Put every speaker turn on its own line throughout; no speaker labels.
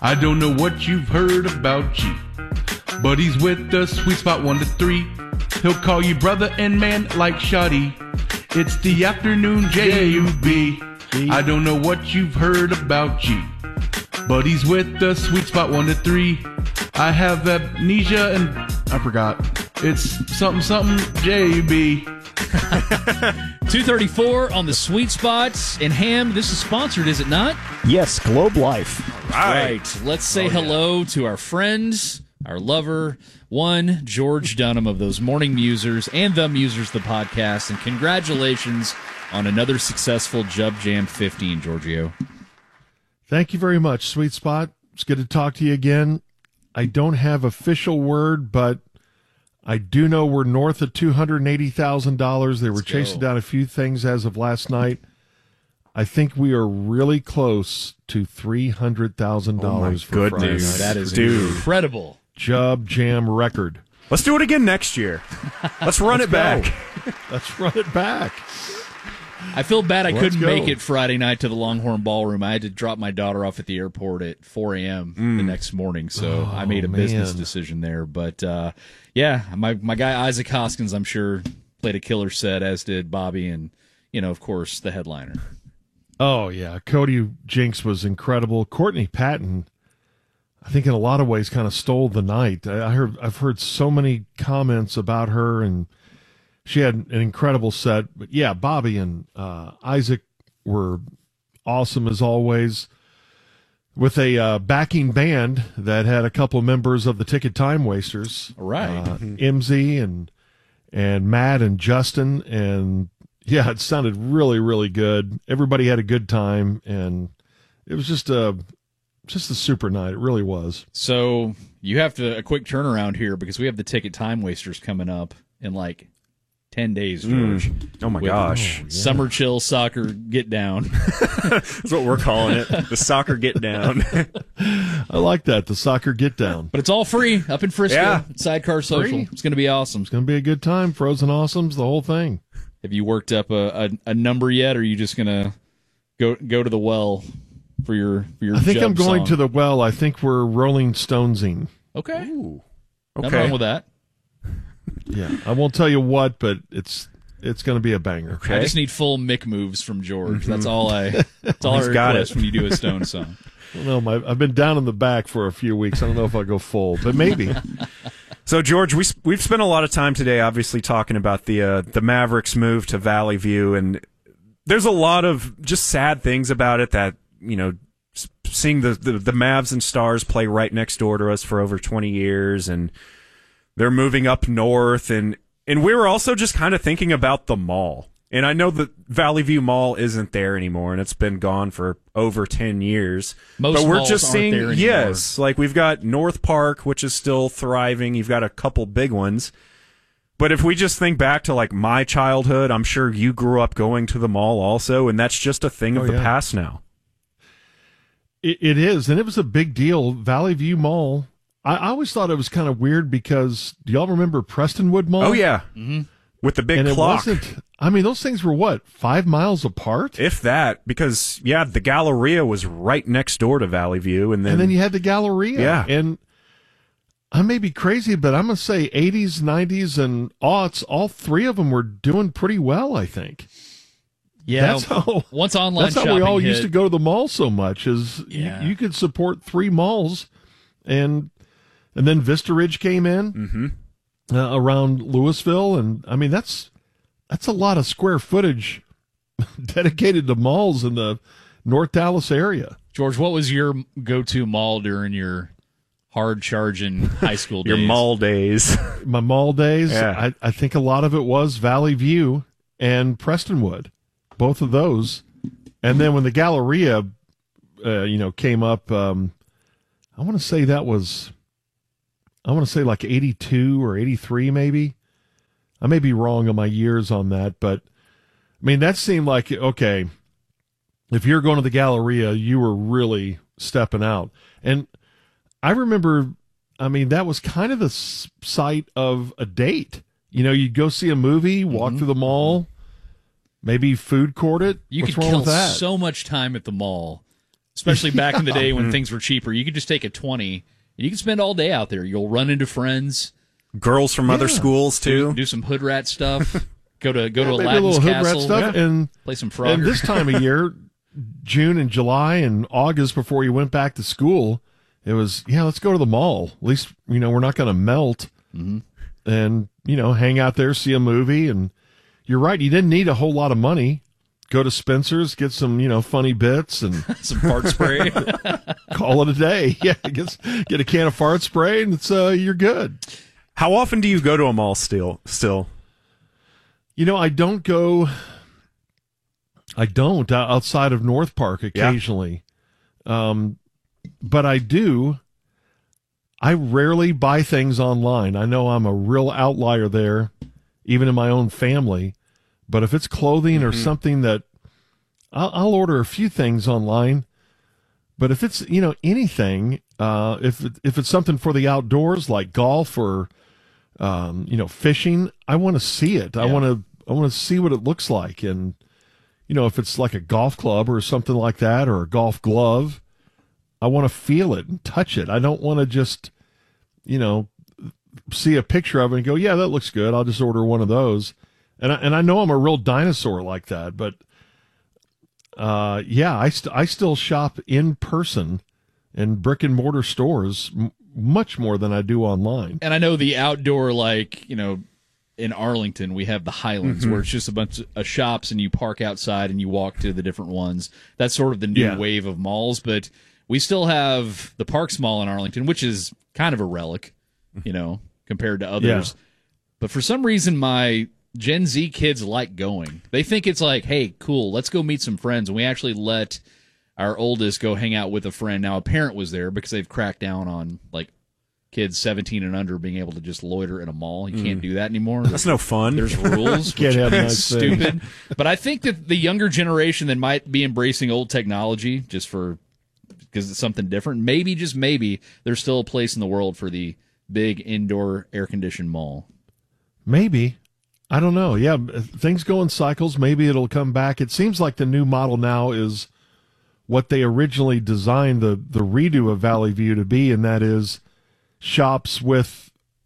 I don't know what you've heard about G, but he's with the sweet spot 1 to 3. He'll call you brother and man like Shoddy. It's the afternoon J-U-B. I don't know what you've heard about G, but he's with the sweet spot 1 to 3. I have amnesia and I forgot. It's something J-U-B.
234 on the sweet spots. And Ham, this is sponsored, is it not?
Yes, Globe Life.
Right. Let's say hello to our friends, our lover, one, George Dunham of those Morning Musers and The Musers, the podcast. And congratulations on another successful Jub Jam 15, Giorgio.
Thank you very much, Sweet Spot. It's good to talk to you again. I don't have official word, but I do know we're north of $280,000. They were chasing down a few things as of last night. I think we are really close to $300,000 for Friday night.
That is incredible.
Jub Jam record.
Let's do it again next year. Let's run it back.
Let's run it back.
I feel bad I couldn't make it Friday night to the Longhorn Ballroom. I had to drop my daughter off at the airport at 4 a.m. the next morning, so I made a business decision there. But, yeah, my guy Isaac Hoskins, I'm sure, played a killer set, as did Bobby and, of course, the headliner.
Oh, yeah. Cody Jinks was incredible. Courtney Patton, I think in a lot of ways, kind of stole the night. I've heard so many comments about her, and she had an incredible set. But, yeah, Bobby and Isaac were awesome as always, with a backing band that had a couple members of the Ticket Time Wasters.
Right.
MZ and Matt and Justin. And, yeah, it sounded really, really good. Everybody had a good time, and it was just a super night. It really was.
So you have a quick turnaround here because we have the Ticket Time Wasters coming up in 10 days, George.
Oh, my gosh.
Summer chill soccer get down.
That's what we're calling it. The soccer get down.
I like that, the soccer get down.
But it's all free up in Frisco.
Yeah.
Sidecar Social.
Free.
It's going to be awesome.
It's going to be a good time. Frozen Awesomes, the whole thing.
Have you worked up a number yet, or are you just going to go to the well for your
I think
Jub
I'm going
song?
to the well. I think we're Rolling Stonesing.
Okay.
Ooh.
Nothing wrong with that.
Yeah, I won't tell you what, but it's going to be a banger.
I just need full Mick moves from George. That's all I request when you do a Stone song.
Well, no, I've been down in the back for a few weeks. I don't know if I'll go full, but maybe.
So, George, we've spent a lot of time today, obviously, talking about the Mavericks' move to Valley View, and there's a lot of just sad things about it. That seeing the Mavs and Stars play right next door to us for over 20 years, and they're moving up north, and we were also just kind of thinking about the mall. And I know that Valley View Mall isn't there anymore, and it's been gone for over 10 years.
Most
but we're
malls
just
aren't
seeing,
there anymore.
yes, we've got North Park, which is still thriving. You've got a couple big ones. But if we just think back to my childhood, I'm sure you grew up going to the mall also, and that's just a thing of the past now.
It is, and it was a big deal. Valley View Mall. I always thought it was kind of weird because, do y'all remember Prestonwood Mall?
Oh, yeah. Mm-hmm. With the big
and
clock.
It wasn't, those things were what, 5 miles apart?
If that, because, the Galleria was right next door to Valley View. And then
you had the Galleria.
Yeah.
And I may be crazy, but I'm going to say 80s, 90s, and aughts, all three of them were doing pretty well, I think.
Yeah,
once
online
that's how
shopping
we all
hit,
used to go to the mall so much, is you could support 3 malls, and then Vista Ridge came in around Louisville, and that's a lot of square footage dedicated to malls in the North Dallas area.
George, what was your go-to mall during your hard-charging high school days?
Your mall days.
My mall days,
Yeah.
I think a lot of it was Valley View and Prestonwood, both of those. And then when the Galleria, came up, I want to say that was, 82 or 83 maybe. I may be wrong on my years on that, but that seemed like, okay, if you're going to the Galleria, you were really stepping out. And I remember, that was kind of the site of a date. You'd go see a movie, walk through the mall, maybe food court it.
You
What's
could
wrong
kill
with that?
so much time at the mall Especially back in the day when things were cheaper. You could just take a 20 and you can spend all day out there. You'll run into friends.
Girls from other schools, too.
Do some hood rat stuff. Go to
maybe
Aladdin's
a little hood
Castle.
rat stuff and
play some Frogger.
And this time of year, June and July and August before you went back to school, it was, let's go to the mall. At least, we're not going to melt. Mm-hmm. And, hang out there, see a movie. And you're right, you didn't need a whole lot of money. Go to Spencer's, get some, funny bits and
some fart spray.
Call it a day. Yeah, get a can of fart spray and it's you're good.
How often do you go to a mall still?
I don't go. I don't outside of North Park occasionally, but I do. I rarely buy things online. I know I'm a real outlier there, even in my own family. But if it's clothing or something that I'll order a few things online. But if it's anything, if it's something for the outdoors like golf or fishing, I want to see it. Yeah. I want to see what it looks like, and if it's like a golf club or something like that or a golf glove, I want to feel it and touch it. I don't want to just see a picture of it and go, yeah, that looks good. I'll just order one of those. And I know I'm a real dinosaur like that, but I still shop in person in brick and mortar stores much more than I do online.
And I know the outdoor, in Arlington, we have the Highlands, where it's just a bunch of shops and you park outside and you walk to the different ones. That's sort of the new wave of malls, but we still have the Parks Mall in Arlington, which is kind of a relic, compared to others. Yeah. But for some reason, my Gen Z kids like going. They think it's like, hey, cool, let's go meet some friends. And we actually let our oldest go hang out with a friend. Now, a parent was there because they've cracked down on, kids 17 and under being able to just loiter in a mall. You can't do that anymore.
That's no fun.
There's rules, which is stupid. But I think that the younger generation that might be embracing old technology just because it's something different, maybe, just maybe, there's still a place in the world for the big indoor air-conditioned mall.
Maybe. I don't know. Yeah, things go in cycles. Maybe it'll come back. It seems like the new model now is what they originally designed the redo of Valley View to be, and that is shops with,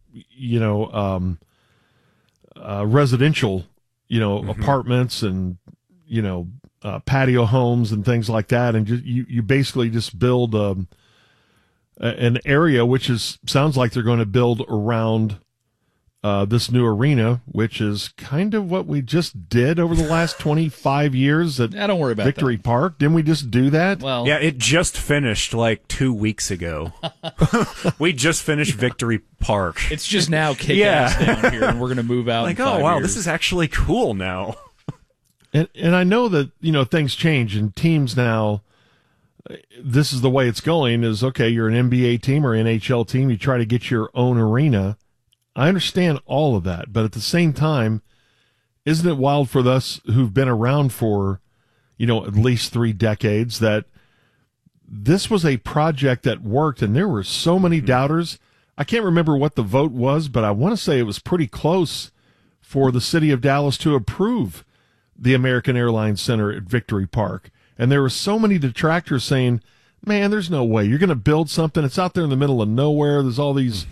residential, apartments and, patio homes and things like that. And just, you basically just build an area, which sounds like they're going to build around this new arena, which is kind of what we just did over the last 25 years at
don't worry about
Victory Park. Didn't we just do that?
Well,
yeah, it just finished 2 weeks ago. We just finished Victory Park.
It's just now kick-ass down here, and we're going to move out in 5 years.
This is actually cool now.
And I know that, things change, and teams now, this is the way it's going, is, okay, you're an NBA team or NHL team, you try to get your own arena. I understand all of that, but at the same time, isn't it wild for us who've been around for, at least 3 decades, that this was a project that worked, and there were so many doubters. I can't remember what the vote was, but I want to say it was pretty close for the city of Dallas to approve the American Airlines Center at Victory Park. And there were so many detractors saying, man, there's no way. You're going to build something. It's out there in the middle of nowhere. There's all these...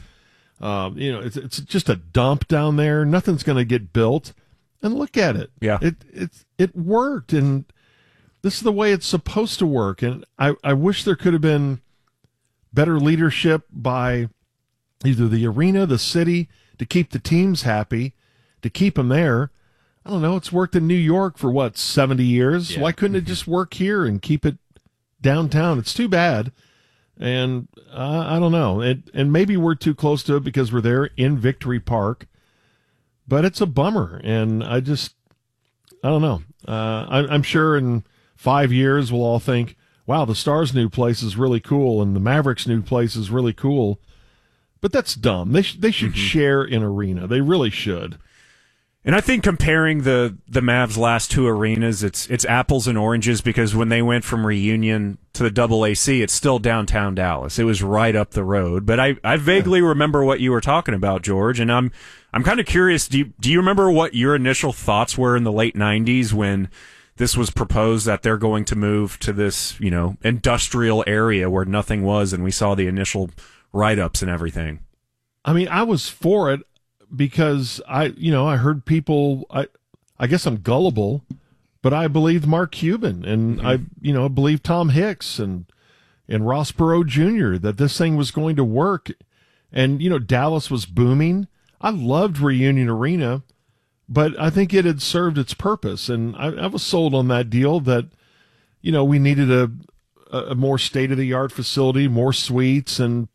it's just a dump down there. Nothing's going to get built. And look at it.
Yeah.
It worked, and this is the way it's supposed to work. And I wish there could have been better leadership by either the arena, the city, to keep the teams happy, to keep them there. I don't know. It's worked in New York for 70 years. Yeah. Why couldn't it just work here and keep it downtown? It's too bad. And I don't know. And maybe we're too close to it because we're there in Victory Park. But it's a bummer. And I don't know. I'm sure in 5 years we'll all think, wow, the Stars' new place is really cool and the Mavericks' new place is really cool. But that's dumb. They should share an arena. They really should.
And I think comparing the Mavs' last 2 arenas, it's apples and oranges, because when they went from Reunion to the AAC, it's still downtown Dallas. It was right up the road. But I vaguely remember what you were talking about, George, and I'm kind of curious. Do you remember what your initial thoughts were in the late 90s when this was proposed that they're going to move to this, industrial area where nothing was, and we saw the initial write-ups and everything.
I mean, I was for it because I heard people, I guess I'm gullible, but I believed Mark Cuban, and I believed Tom Hicks and Ross Perot Jr. that this thing was going to work. And, Dallas was booming. I loved Reunion Arena, but I think it had served its purpose. And I was sold on that deal that, we needed a more state-of-the-art facility, more suites, and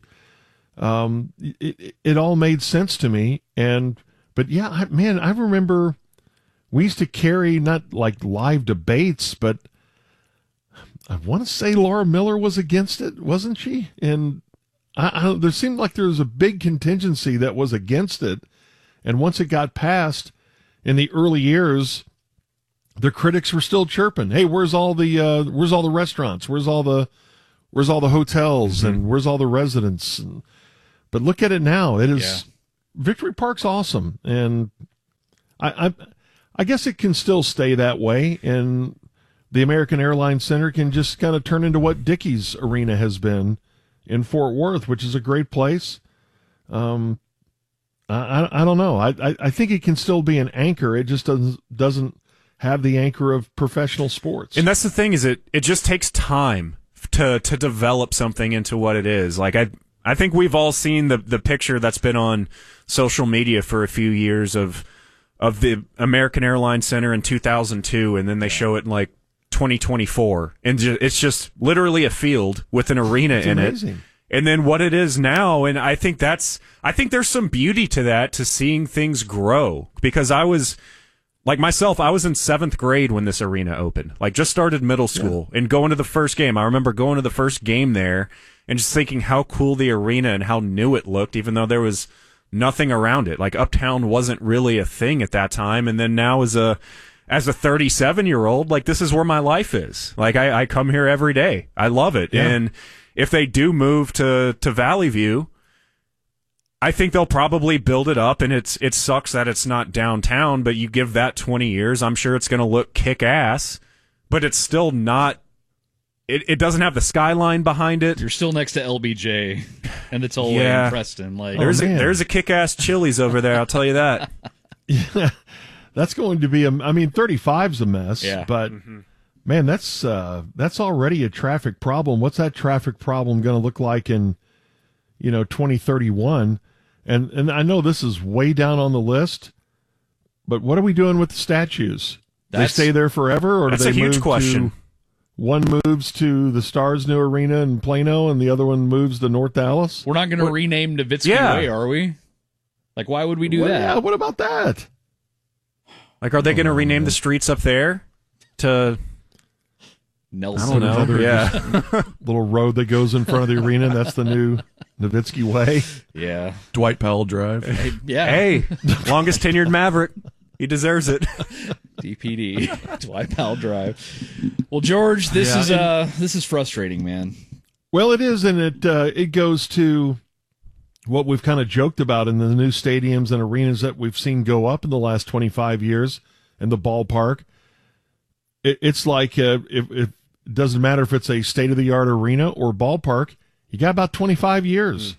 it all made sense to me. But yeah, I remember we used to carry not like live debates, but I want to say Laura Miller was against it, wasn't she? And there seemed like there was a big contingency that was against it. And once it got passed in the early years, the critics were still chirping, "Hey, where's all the restaurants? Where's all the hotels? And where's all the residents?" But look at it now. It is Victory Park's awesome, and I guess it can still stay that way, and the American Airlines Center can just kind of turn into what Dickies Arena has been in Fort Worth, which is a great place. I don't know. I think it can still be an anchor. It just doesn't have the anchor of professional sports.
And that's the thing, is it just takes time to develop something into what it is. Like I think we've all seen the picture that's been on social media for a few years of the American Airlines Center in 2002, and then they show it in like 2024, and it's just literally a field with an arena in it. And then what it is now, and I think there's some beauty to that, to seeing things grow. Because I was, like myself, I was in 7th grade when this arena opened. Like, just started middle school, and going to the first game. I remember going to the first game there and just thinking how cool the arena and how new it looked, even though there was nothing around it. Like, Uptown wasn't really a thing at that time. And then now as a 37-year-old, like, this is where my life is. Like, I come here every day. I love it. Yeah. And if they do move to Valley View, I think they'll probably build it up, and it sucks that it's not downtown, but you give that 20 years, I'm sure it's going to look kick-ass, but it's still not, it doesn't have the skyline behind it.
You're still next to LBJ and the tollway in Preston. Like,
there's a kick-ass Chili's over there, I'll tell you that.
Yeah, that's going to be, 35's a mess, but... Man, that's already a traffic problem. What's that traffic problem going to look like in, 2031? And I know this is way down on the list, but what are we doing with the statues? They stay there forever, or do they move? That's a huge question. One moves to the Stars' new arena in Plano, and the other one moves to North Dallas.
We're not going to rename Nowitzki Way, are we? Like, why would we do that?
Yeah, what about that?
Like, are they going to rename the streets up there to
Nelson?
I don't know. Yeah.
Little road that goes in front of the arena. That's the new Nowitzki Way.
Yeah.
Dwight Powell Drive.
Hey, longest tenured Maverick. He deserves it.
DPD. Dwight Powell Drive. Well, George, this is frustrating, man.
Well, it is, and it goes to what we've kind of joked about in the new stadiums and arenas that we've seen go up in the last 25 years in the ballpark. It's like if it doesn't matter if it's a state-of-the-art arena or ballpark, you got about 25 years.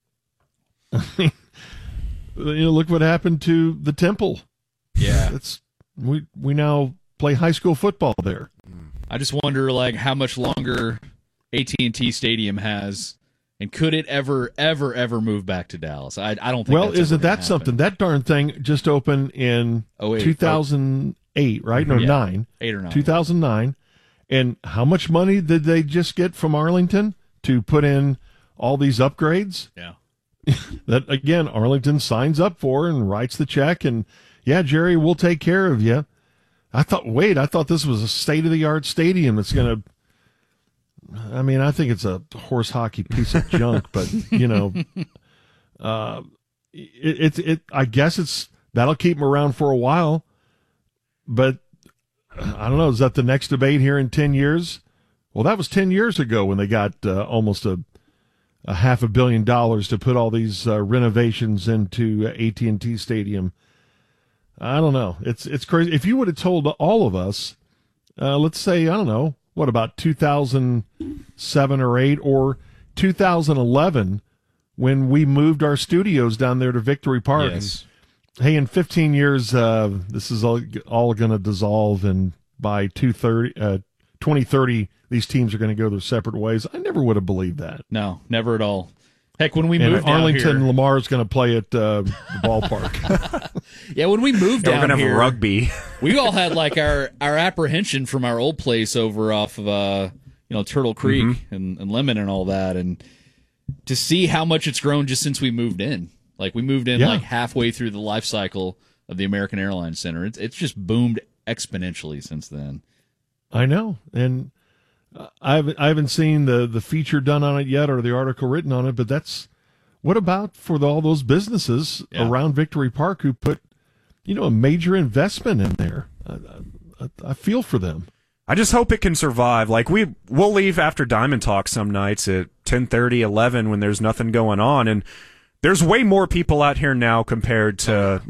Look what happened to the Temple.
Yeah,
we now play high school football there.
I just wonder, like, how much longer AT&T Stadium has, and could it ever move back to Dallas? I don't think.
Well, isn't that something? That darn thing just opened in 2008, right? No, 9.
8 or 9.
2009. And how much money did they just get from Arlington to put in all these upgrades?
Yeah.
That, again, Arlington signs up for and writes the check, and yeah, Jerry, we'll take care of you. I thought this was a state-of-the-art stadium that's going to, I think it's a horse hockey piece of junk, but, I guess that'll keep them around for a while, but I don't know, is that the next debate here in 10 years? Well, that was 10 years ago when they got almost a $500 million to put all these renovations into AT&T Stadium. I don't know. It's crazy. If you would have told all of us let's say, I don't know, what about 2007 or 8 or 2011 when we moved our studios down there to Victory Park.
Yes.
And, hey, in 15 years, this is all going to dissolve, and by 2030, these teams are going to go their separate ways. I never would have believed that.
No, never at all. Heck, when we
and
moved down
Arlington,
here,
Lamar is going to play at the ballpark.
yeah, when we moved down
we're gonna
here,
have rugby.
we all had like our apprehension from our old place over off of Turtle Creek and Lemon and all that, and to see how much it's grown just since we moved in. Like we moved in like halfway through the life cycle of the American Airlines Center. It's just boomed exponentially since then.
I know, and I haven't seen the feature done on it yet or the article written on it, but what about for all those businesses around Victory Park who put, a major investment in there? I feel for them.
I just hope it can survive. Like we'll leave after Diamond Talk some nights at 10:30, 11 when there's nothing going on, and there's way more people out here now compared to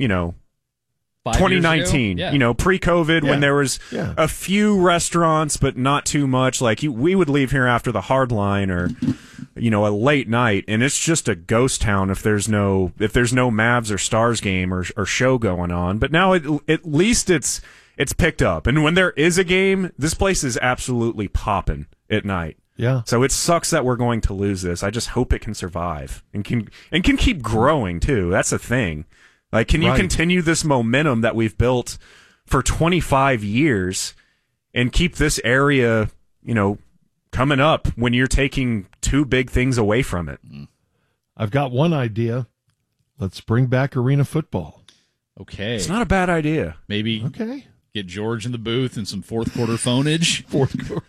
2019, pre-COVID, when there was a few restaurants, but not too much. Like we would leave here after the hard line or, a late night, and it's just a ghost town if there's no Mavs or Stars game or show going on. But now at least it's picked up, and when there is a game, this place is absolutely popping at night.
Yeah.
So it sucks that we're going to lose this. I just hope it can survive and can keep growing too. That's the thing. Like, can you continue this momentum that we've built for 25 years and keep this area, coming up when you're taking two big things away from it?
I've got one idea. Let's bring back arena football.
Okay.
It's not a bad idea.
Maybe get George in the booth and some fourth quarter phonage.
Fourth quarter.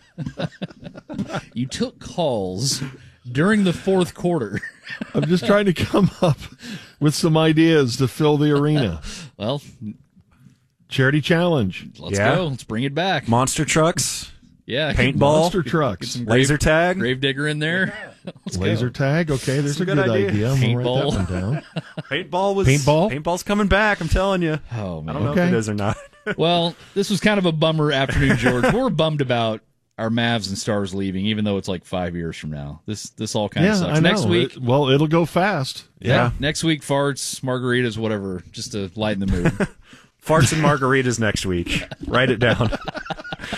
You took calls during the fourth quarter.
I'm just trying to come up with some ideas to fill the arena.
Well,
charity challenge.
Let's go. Let's bring it back.
Monster trucks.
Yeah.
Paintball.
Monster trucks.
Get some
laser tag.
Gravedigger in there.
Laser tag. Okay, there's a good idea. I'm going to write that one down.
Paintball's coming back, I'm telling you.
Oh, man.
I don't know if it is or not.
Well, this was kind of a bummer afternoon, George. We're bummed about our Mavs and Stars leaving, even though it's like 5 years from now. This all kind of sucks.
I know.
Next week,
it'll go fast.
Yeah. Next week, farts, margaritas, whatever, just to lighten the mood.
Farts and margaritas next week. Write it down.